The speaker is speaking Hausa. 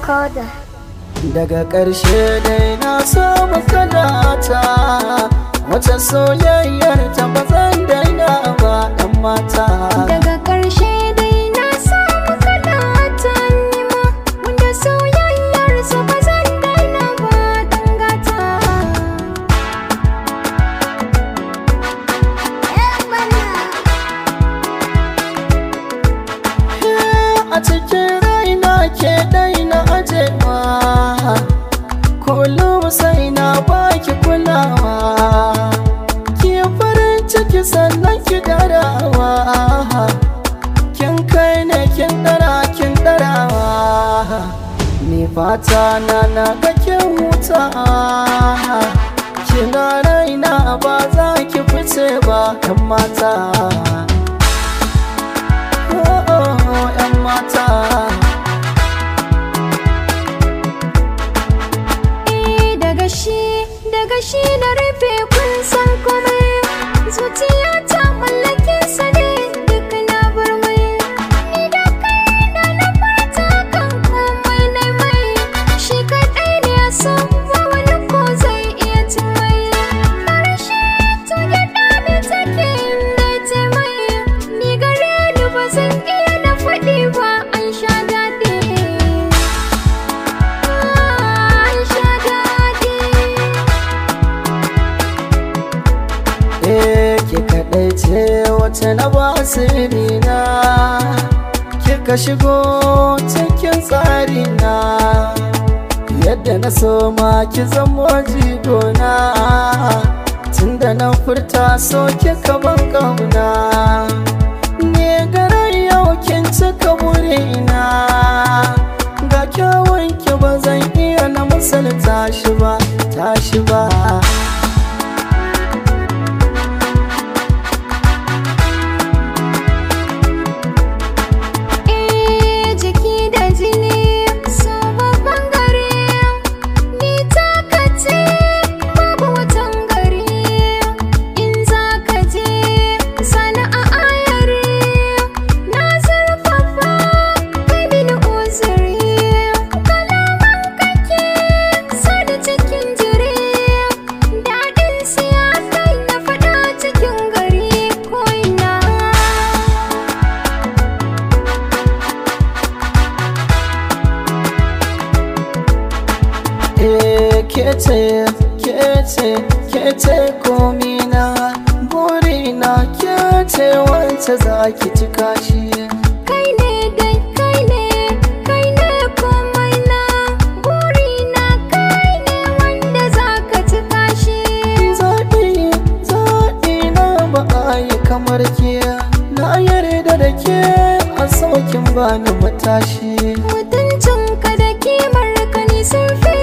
Recorder. Daga ƙarshe dai na samu kalata, wata soyayyar ta ba zan daina ba ɗan mata. Daga ƙarshe dai na samu kalata nima, wanda soyayyar sa ba zan daina ba ɗan gata. A cikin raina ke daina ajewa, kullum sai na baki kulawa, ki farin ciki sannan ki darawa, kin kai ne kin darawa, ni fata na ga kin huta, kina raina ba za ki fice ba ɗan mata. Daga shi na rufe kun san komai, zuciya ta mallake sa ne duk na bar mai. Ni da kai da na fata kan komai na mai, shi kaɗai ne ya san ba wani ko zai iya cin mai. Marashi to ya dame take inda ta mai, ni gare ni ba zan iya na faɗi ba an sha daɗi. Ke kaɗai ce wata na ba sirina, kika shigo cikin tsarina, yadda na so ma ki zamo jigona, tunda na furta so kika ban ƙauna, ne garar yau kin cika burina, ga kyawun ki ba zan iya na misalta shi ba, tashi ba. Kece komina, burina kece wacce za ki cika shi. Kai ne dai kai ne komai na, burina kai ne wanda za ka cika shi. Zaɓi na ba a yi kamar ke, na yarda da ke a saukin bani matashi. Mutuncinka da kimar ka ni sun fi